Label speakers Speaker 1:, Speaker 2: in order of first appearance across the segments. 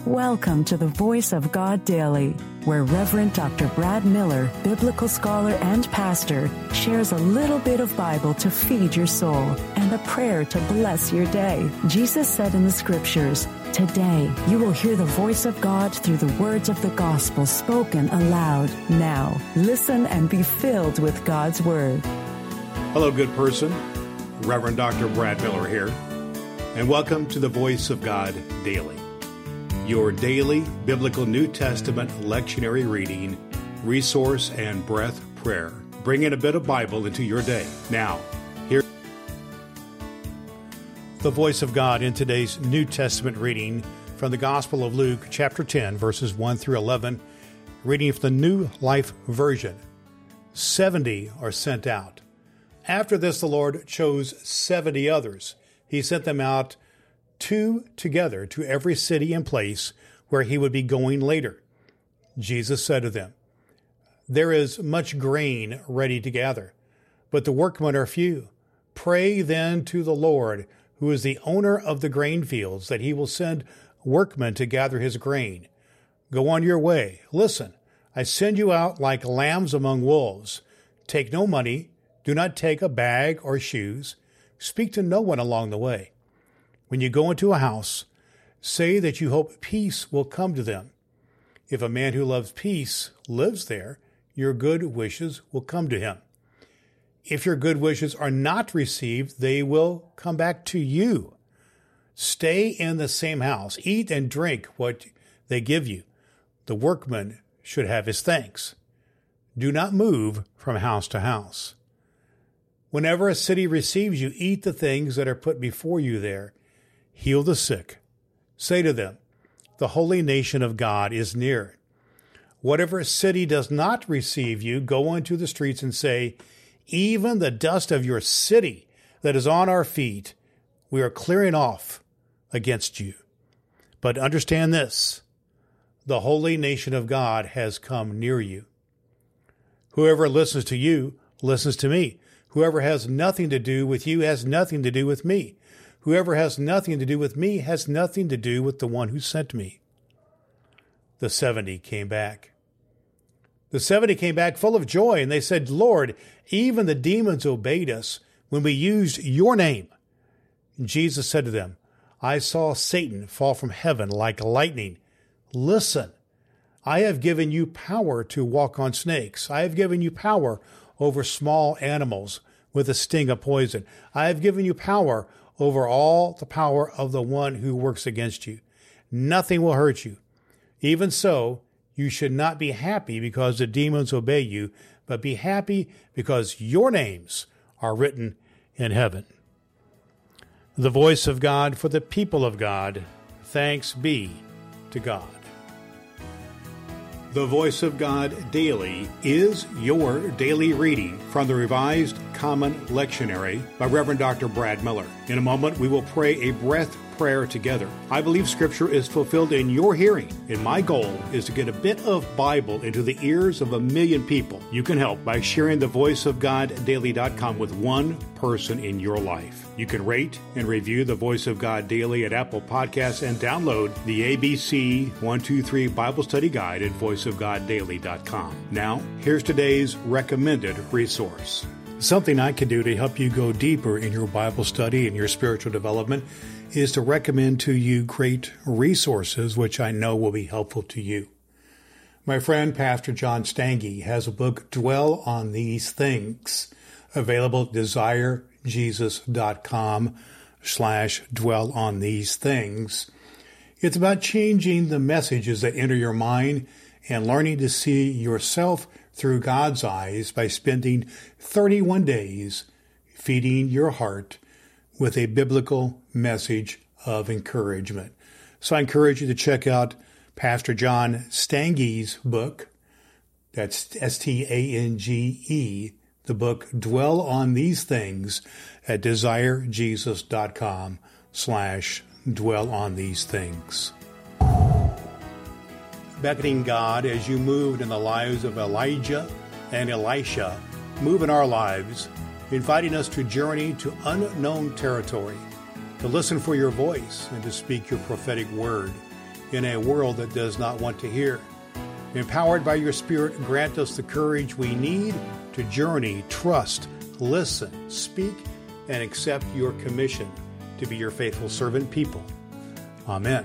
Speaker 1: Welcome to the Voice of God Daily, where Reverend Dr. Brad Miller, biblical scholar and pastor, shares a little bit of Bible to feed your soul and a prayer to bless your day. Jesus said in the Scriptures, "Today you will hear the voice of God through the words of the gospel spoken aloud." Now, listen and be filled with God's Word.
Speaker 2: Hello, good person. Reverend Dr. Brad Miller here, and welcome to the Voice of God Daily, your daily biblical New Testament lectionary reading, resource, and breath prayer, bringing a bit of Bible into your day. Now, here the voice of God in today's New Testament reading from the Gospel of Luke, chapter 10, verses 1 through 11, reading from the New Life Version. 70 are sent out. After this, the Lord chose 70 others. He sent them out two together to every city and place where he would be going later. Jesus said to them, "There is much grain ready to gather, but the workmen are few. Pray then to the Lord, who is the owner of the grain fields, that he will send workmen to gather his grain. Go on your way. Listen, I send you out like lambs among wolves. Take no money. Do not take a bag or shoes. Speak to no one along the way. When you go into a house, say that you hope peace will come to them. If a man who loves peace lives there, your good wishes will come to him. If your good wishes are not received, they will come back to you. Stay in the same house. Eat and drink what they give you. The workman should have his thanks. Do not move from house to house. Whenever a city receives you, eat the things that are put before you there. Heal the sick. Say to them, the holy nation of God is near. Whatever city does not receive you, go into the streets and say, even the dust of your city that is on our feet, we are clearing off against you. But understand this, the holy nation of God has come near you. Whoever listens to you listens to me. Whoever has nothing to do with you has nothing to do with me. Whoever has nothing to do with me has nothing to do with the one who sent me." The 70 came back. The 70 came back full of joy, and they said, "Lord, even the demons obeyed us when we used your name." Jesus said to them, "I saw Satan fall from heaven like lightning. Listen, I have given you power to walk on snakes. I have given you power over small animals with a sting of poison. I have given you power over all the power of the one who works against you. Nothing will hurt you. Even so, you should not be happy because the demons obey you, but be happy because your names are written in heaven." The voice of God for the people of God. Thanks be to God. The Voice of God Daily is your daily reading from the Revised Common Lectionary by Reverend Dr. Brad Miller. In a moment, we will pray a breath prayer together. I believe Scripture is fulfilled in your hearing, and my goal is to get a bit of Bible into the ears of 1 million people. You can help by sharing the voiceofgoddaily.com with one person in your life. You can rate and review the Voice of God Daily at Apple Podcasts and download the ABC 123 Bible Study Guide at voiceofgoddaily.com. Now, here's today's recommended resource. Something I can do to help you go deeper in your Bible study and your spiritual development is to recommend to you great resources which I know will be helpful to you. My friend Pastor John Stange has a book, Dwell on These Things, available at desirejesus.com/dwell on these things. It's about changing the messages that enter your mind and learning to see yourself through God's eyes by spending 31 days feeding your heart with a biblical message of encouragement. So I encourage you to check out Pastor John Stange's book. That's Stange, the book Dwell on These Things at desirejesus.com/dwell on these things. Beckoning God as you moved in the lives of Elijah and Elisha, move in our lives, inviting us to journey to unknown territory, to listen for your voice and to speak your prophetic word. in a world that does not want to hear. Empowered by your Spirit, grant us the courage we need to journey, trust, listen, speak, and accept your commission to be your faithful servant people. Amen.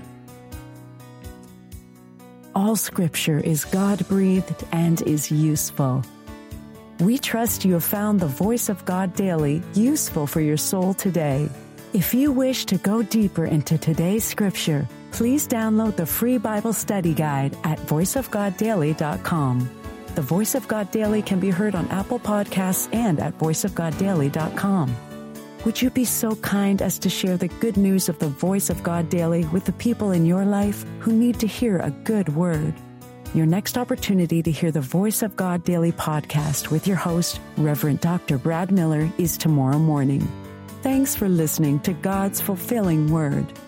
Speaker 1: All Scripture is God-breathed and is useful. We trust you have found the Voice of God Daily useful for your soul today. If you wish to go deeper into today's Scripture, please download the free Bible study guide at voiceofgoddaily.com. The Voice of God Daily can be heard on Apple Podcasts and at voiceofgoddaily.com. Would you be so kind as to share the good news of the Voice of God Daily with the people in your life who need to hear a good word? Your next opportunity to hear the Voice of God Daily podcast with your host, Reverend Dr. Brad Miller, is tomorrow morning. Thanks for listening to God's fulfilling Word.